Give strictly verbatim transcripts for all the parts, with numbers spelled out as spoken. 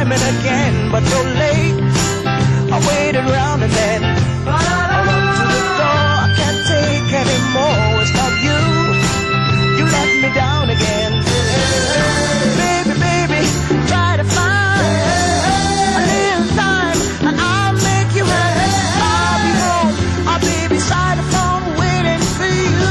time and again, but so late. I waited round and then I run to the door. I can't take anymore without you. You let me down again. Baby, baby, try to find a little time and I'll make you happy. I'll be home, I'll be beside the phone waiting for you.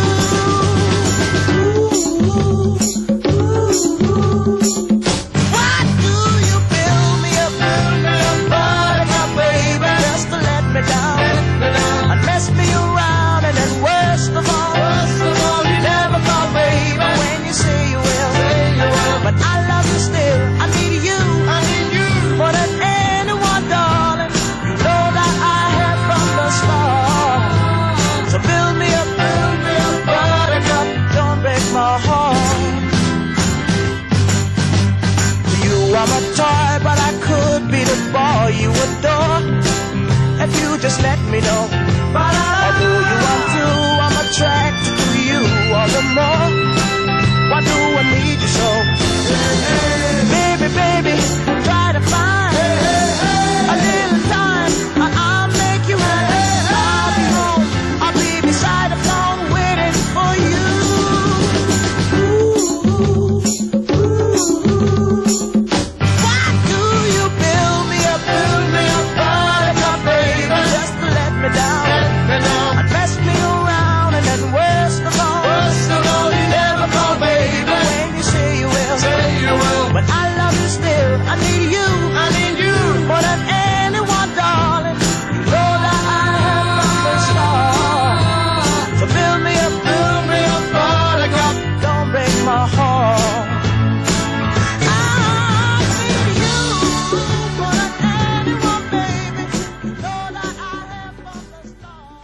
Why do you build me up, build me up, buttercup, baby, just to let me down and mess me around, and then worst of all, worst of all, you never call, baby, when you say you will, but I love you still. I need you, I need you more than anyone, darling. You know that I have from the start. So build me up, build me up, buttercup, don't break my heart. You are my toy, but I could be the boy you adore if you just let me know. Although you are true, I'm attracted to you all the more. Why do I need you so? Baby, baby, try to find a little time and I'll make you happy. I'll be home, I'll be beside the phone waiting for you. Why do you build me up, build me up, buttercup, baby, just to let me down and mess me around, and then worst of all, worst of all, you never call, baby, when you say you will, say you will, but I love you still. I need you, I need you more than anyone, darling. You know that I have from the start. So build me up, build me up, buttercup, don't break my heart. I need you more than anyone, baby. You know that I have from the start.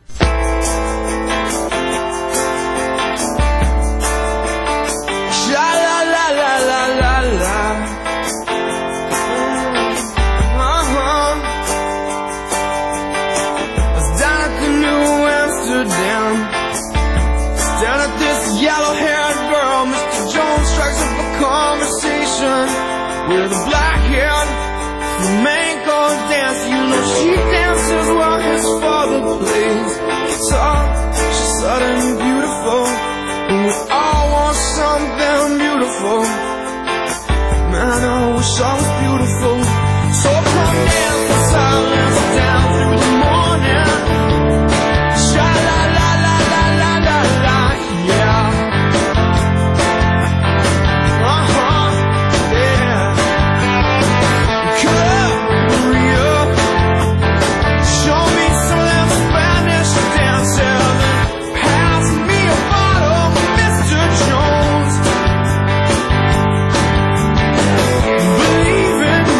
Sha la la la la la la. Uh-huh. I was down at the New Amsterdam, staring at this yellow-haired girl. Mister Jones strikes up a conversation with a black-haired flamenco dance. You know she dances while his father plays guitar. She's suddenly beautiful, and we all want something beautiful. Man, I wish I was beautiful. So come dance in silence down through the morning. Sha la la la la la la la, yeah. Uh-huh, yeah. Korea, show me some of them Spanish dances. Pass me a bottle, Mister Jones. Believe in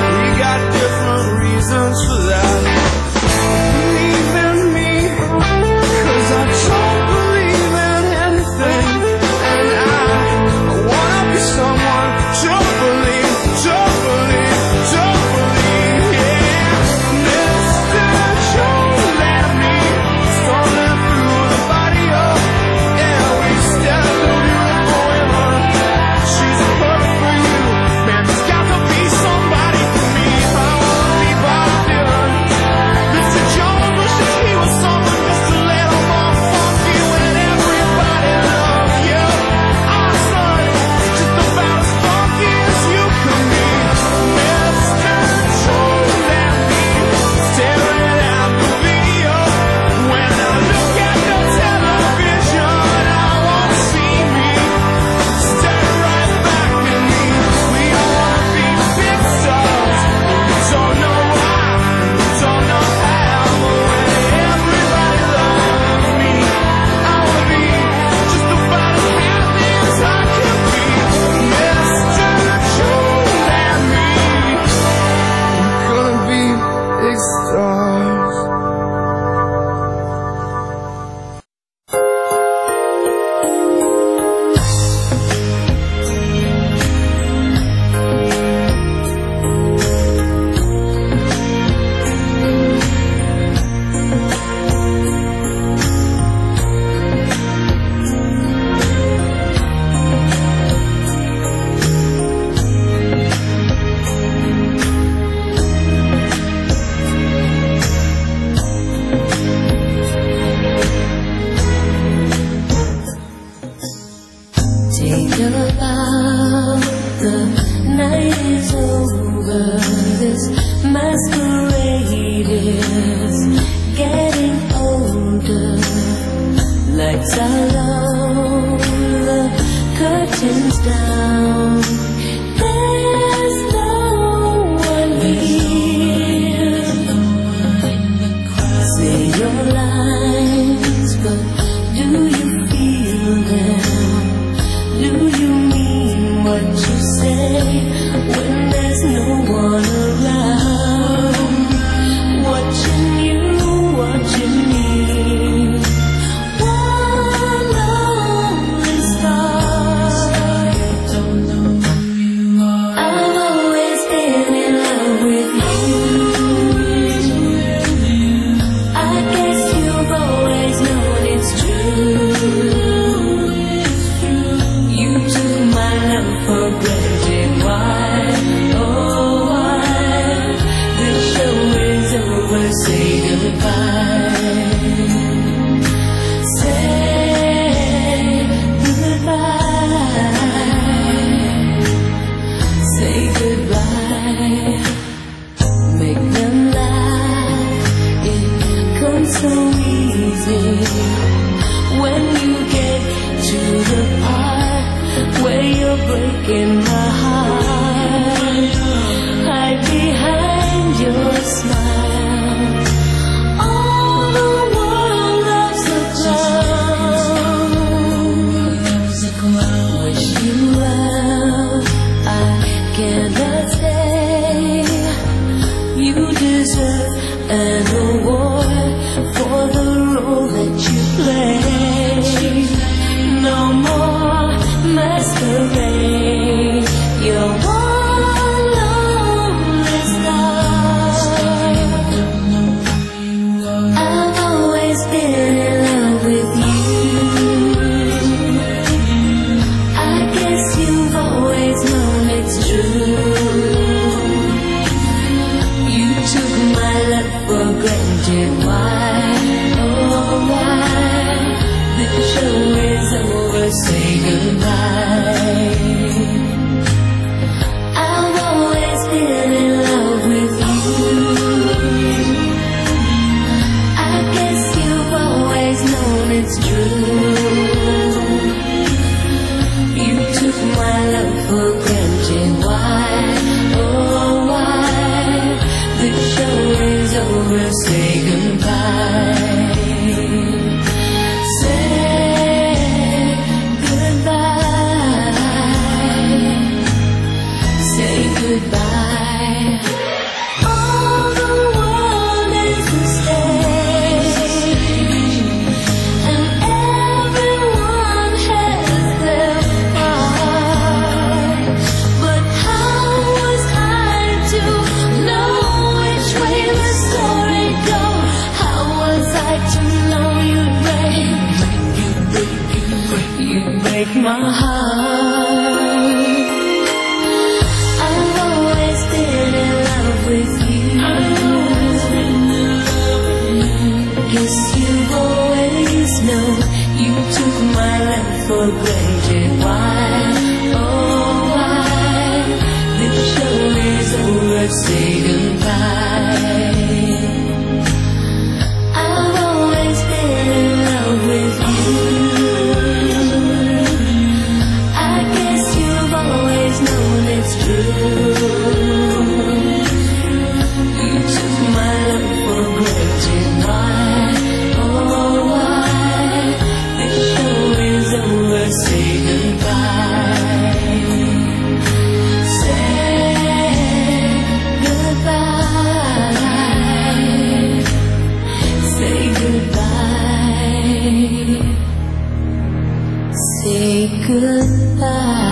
We got different reasons for that. Believe in me, 'cause I don't believe in anything. And I, I wanna be someone to believe, to believe, to believe, yeah. Mister Joe let me stumbling through the barrio. Yeah, we still know you're going on. She's perfect for you. Man, there's got to be somebody for me. I wanna be Bob Dylan. Mister Jones wishes he was someone just a little more funky when everybody loves you. Our son, just about as funky as you can be. Mister Jones and me, staring at the video. When I look at the television, I wanna see me stare right back at me. We all wanna be big stars. Don't know why, don't know how, but when everybody loves me, I wanna be just about as happy as I can be. Mister Jones and me, we're gonna be big stars. Take a bow, the night is over. This masquerade is getting older. Lights are low, the curtains down. There's no one here. Say your lines, but do you feel them? Do you mean what you say when there's no one around? Watching you, watching me. One lonely star. I've always been in love with you. I guess you've always known it's true. You took my love for granted. Why, oh why? The show is over, say goodbye. Say goodbye. Say goodbye. Make them laugh, it comes so easy. When you get to the part where you're breaking my heart, hide behind your smile. All the world loves a clown. Wish you well, I cannot say. You deserve an award for the role that you play. No more masquerade. You're one lonely star. I've always been in love with you. I guess you've always known it's true. You took my love for granted. Why, oh why? my heart. I've always been in love with you. I've always been in love with you. Guess you've always known you took my love for granted. Why? Oh, why? This show is over, say goodbye. I've always been in love with you. I guess you've always known it's true. You took my love for granted. Why? Oh, why? This show is over, say goodbye. Say goodbye. Say goodbye. Say goodbye.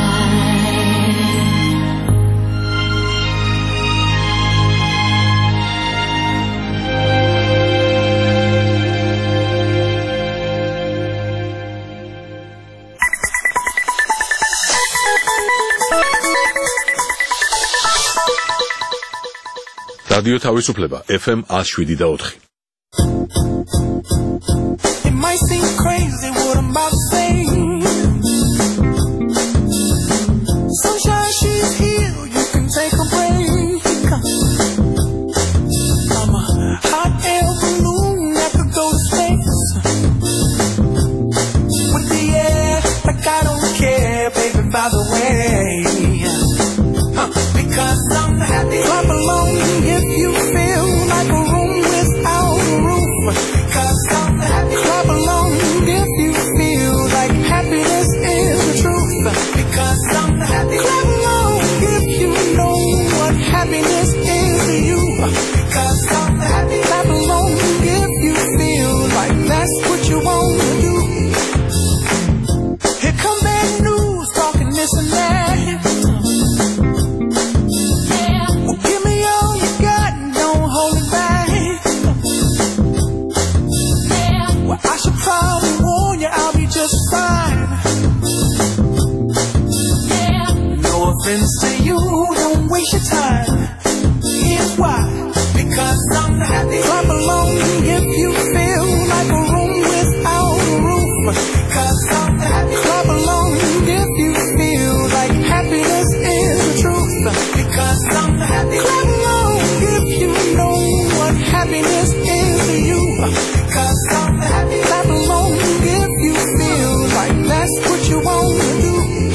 რადიო თავისუფლება F M one oh seven და four. It might seem crazy what I'm about to say. Sunshine, she's here, you can take a break. I'm a hot air balloon that could go to space. With the air, like I don't care, baby, by the way. Huh. Because I'm happy. Clap along if you feel like a room without a roof. Because I'm happy. Clap along if you feel like happiness is the truth. Because I'm happy. Clap along if you know what happiness is to you. Because I'm happy. Clap along if you feel like that's what you want to do. Here come bad news talking this and that. Friends say you don't waste your time. Here's why. Because I'm happy. Clap along if you feel like a room without a roof. Because I'm happy. Clap along if you feel like happiness is the truth. Because I'm happy. Clap along if you know what happiness is to you. Because I'm happy. Clap along if you feel like that's what you want to do.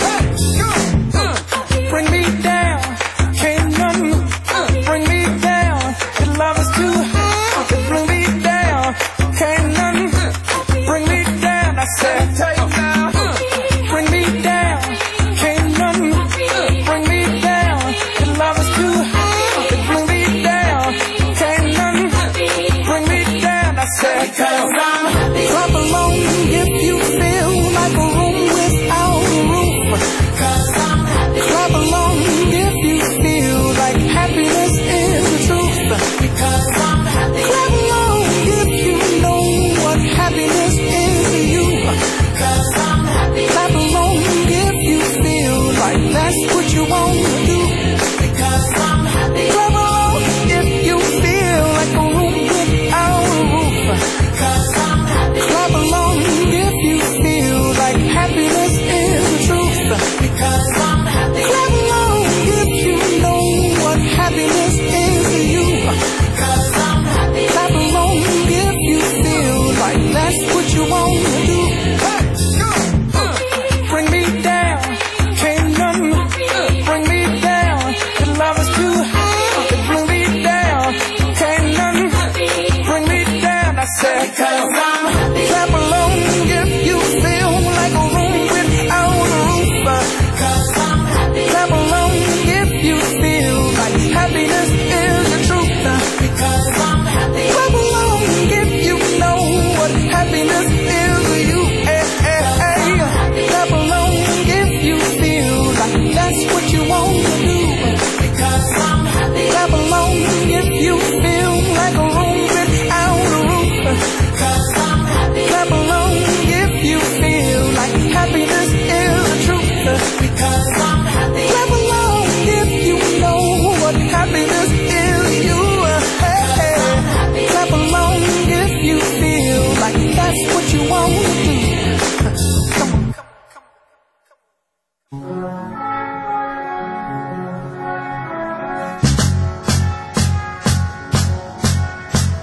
Bring me down, can't nothing bring me down. The love is too high, bring me down, can't nothing bring me down. I said, bring me down, can't nothing bring me down. The love is too high, bring me down, can't nothing bring me down. I said, because I'm happy. Clap along if you feel like a room without a roof. Because I'm happy. Clap along if you feel like happiness is the truth. Because I'm happy. Clap along if you know what happiness is to you. Because I'm happy. Clap along if you feel like that's what you want to do. Because I'm happy. Clap along if you feel like a room without a roof. Because I'm happy. Clap along if you feel like happiness is the truth. Because I'm happy. Clap along if you know what happiness is to you. Because I'm happy. Clap along if you feel like that's what you want to do. Bring me down, can't nothing bring me down. The love is too high, bring me down, can't nothing bring me down. I said, because I'm happy. Clap along if you feel like a room without a roof. Because I'm happy. Clap along if you feel like happiness is the truth. Because I'm happy. Clap along if you know what happiness is to you. Hey, hey, hey. Clap along if you feel like that's what you want to do. Because I'm happy. Clap along if you feel like a room without a roof. Because I'm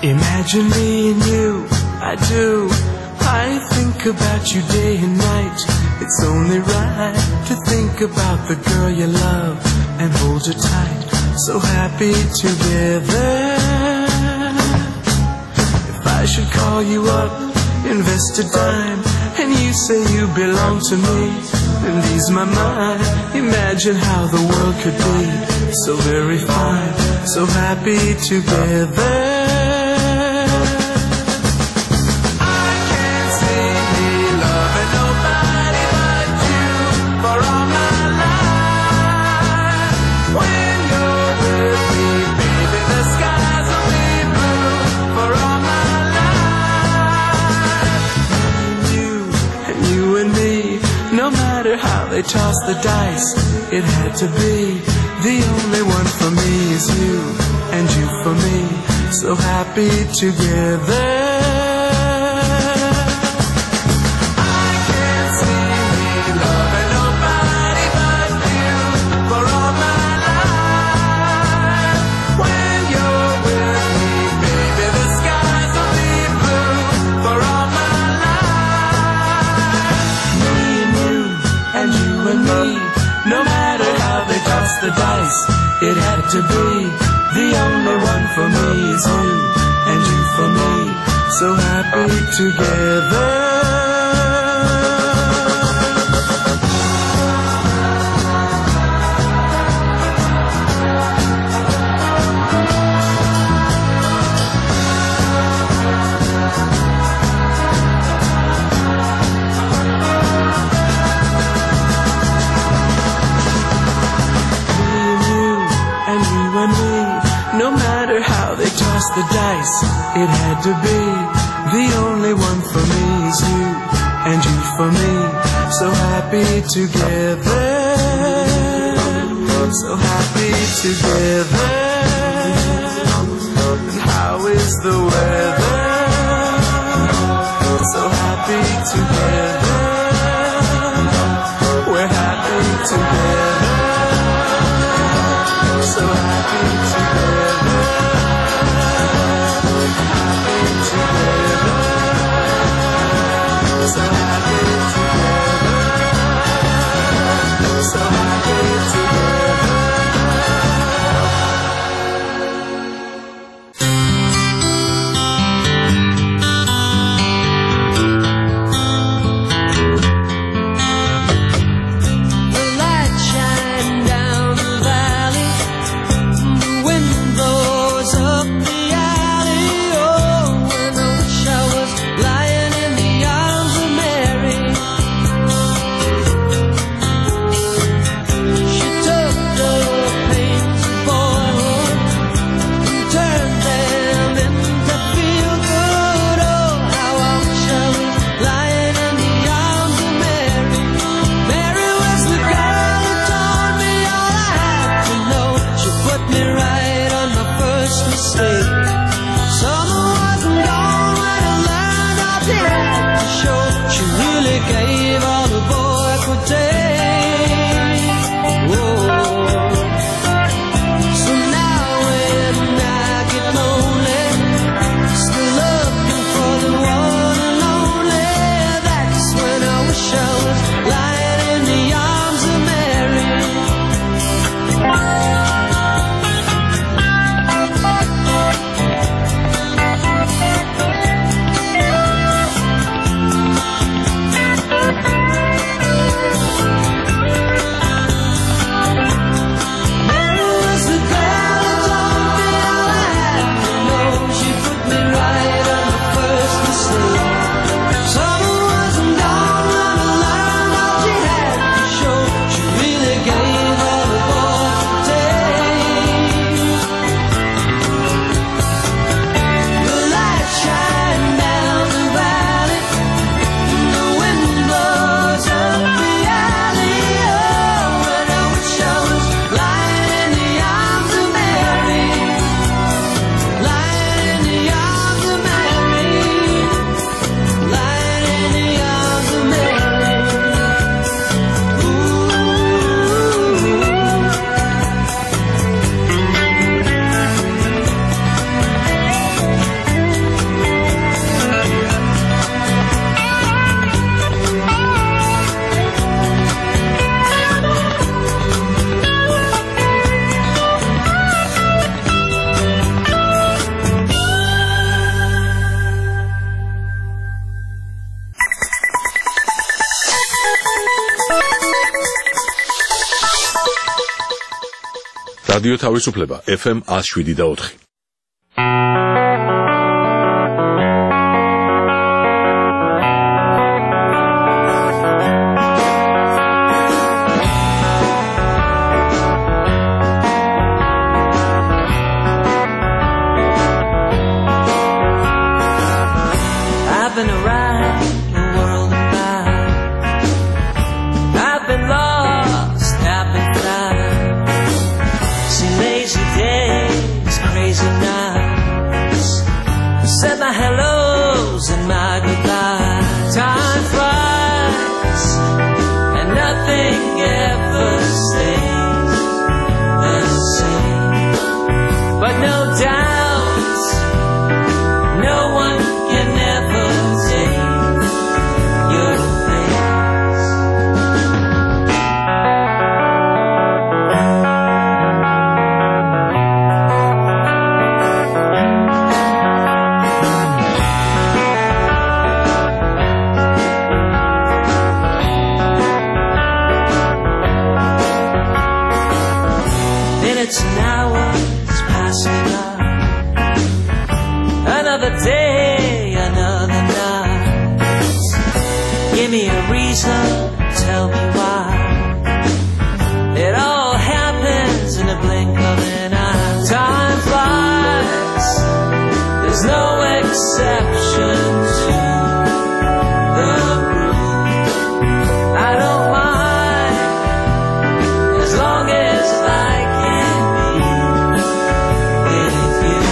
Imagine me and you, I do. I think about you day and night. It's only right to think about the girl you love and hold her tight. So happy together. If I should call you up, invest a dime, and you say you belong to me, and ease my mind. Imagine how the world could be so very fine, so happy together. They tossed the dice, it had to be. The only one for me is you, and you for me, so happy together. I can't see me loving nobody but you for all my life. When you're with me, baby, the skies will be blue for all my life. Me and you, and you and me, no matter how they toss the dice, it had to be. The only one for me is you, and you for me, so happy together. The dice, it had to be. The only one for me is you, and you for me, so happy together, so happy together. And how is the weather? So happy together, we're happy together, so happy together. So happy together, so happy together. რადიო თავისუფლება ეფ ემ one oh seven და four. I've been around the world and back. I've been lost, I've been blind. Seen lazy days, crazy nights. Said my hellos and my goodbyes. Time flies and nothing ever stays the same. But no doubt, no one can ever take your place. Minutes and hours passing on. Another day, another night. Give me a reason, tell me why. It all happens in a blink of an eye. Time flies, there's no exception to the rule. I don't mind, as long as I can be with you.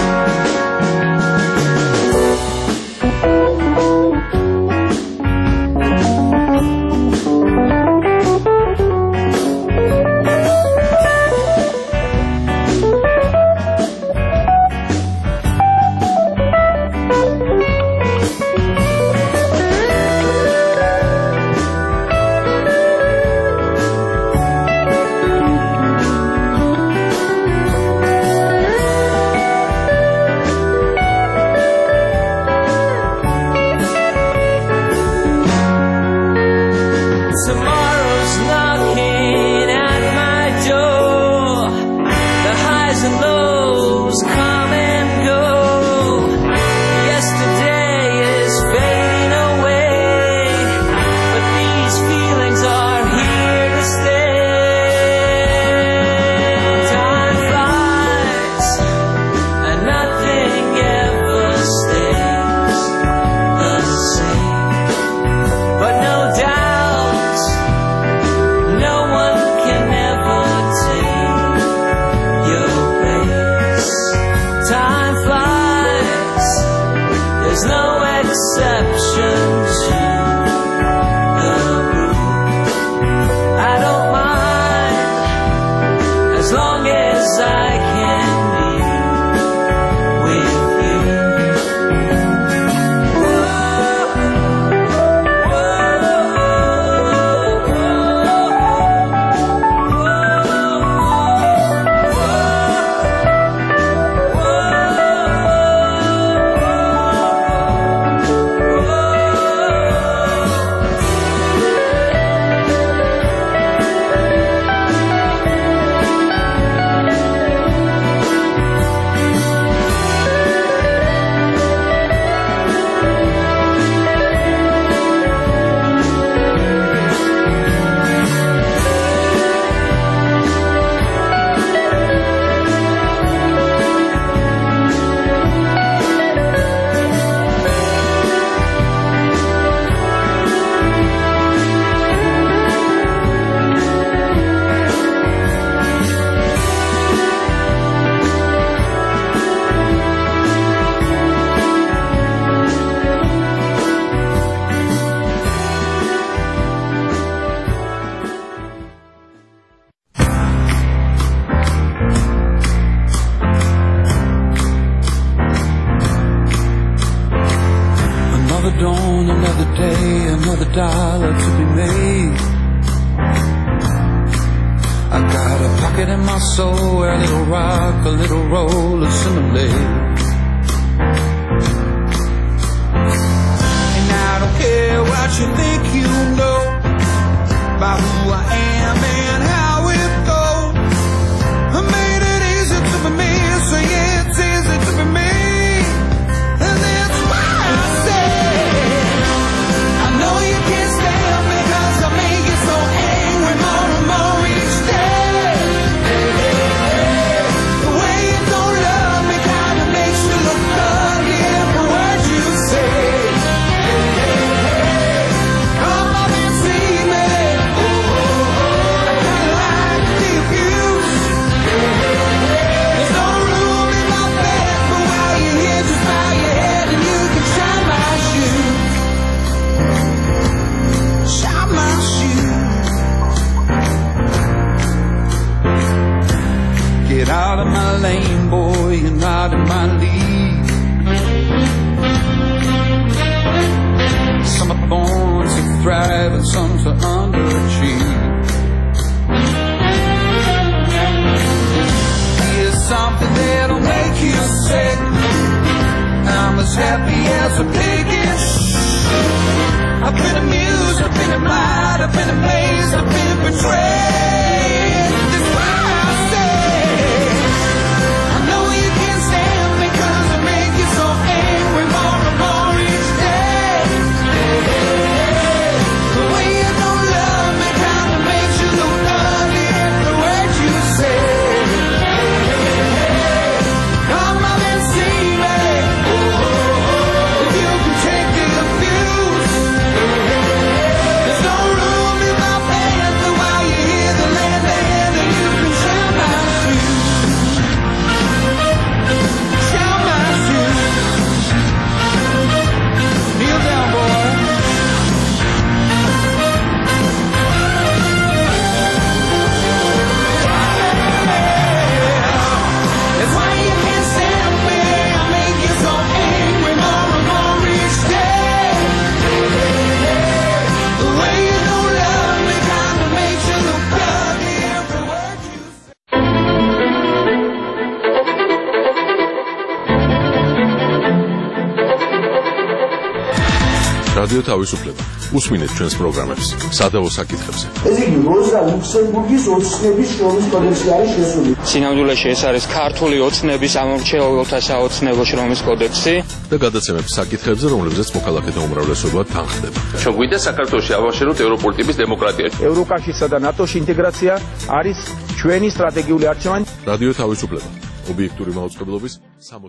Tomorrow's knocking at my door. The highs and lows come and go. Yesterday is fading away, but these feelings are here to stay. Time flies and nothing ever stays the same. But no doubt, no one can ever take your place. Time flies, there's no exception to the rule. I don't mind, as long as I can be with you. Another dawn, another day, another dollar to be made. I got a pocket in my soul where a little rock, a little roll assimilate. And I don't care what you think you know about who I am and how it goes. I made it I've been amused, I've been admired, I've been amazed, I've been betrayed. That's why I say I know you can't stand me 'cause I make you so angry more and more each day. The way you don't love me kinda makes you look ugly every word you say. Come up and see me. If you can take the abuse, there's no room in my pants while you hear the land and you can share my shoes. Share my shoes. Kneel down, boy. That's why you can't stand me. I make you so angry more and more each day. The way you don't love me kinda makes you look ugly every word you say. რადიო თავისუფლება. უსმინეთ ჩვენს პროგრამებს სადავო საკითხებზე. ეს იგი როზა ლუქსემბურგის ოცნების შრომის კოდექსი არის შესული. სინამდვილეში ეს არის ქართული ოცნების ამორჩეულთა საოცნებო შრომის კოდექსი და გადაცემებს საკითხებზე, რომლებზეც მოქალაქეთა უმრავლესობა თანხდება. ჩვენ გვინდა საქართველოში ავაშენოთ ევროპული ტიპის დემოკრატია. ევროკავშირსა და ნატოში ინტეგრაცია არის ჩვენი სტრატეგიული არჩევანი. რადიო თავისუფლება. ობიექტური მაუწყებლობის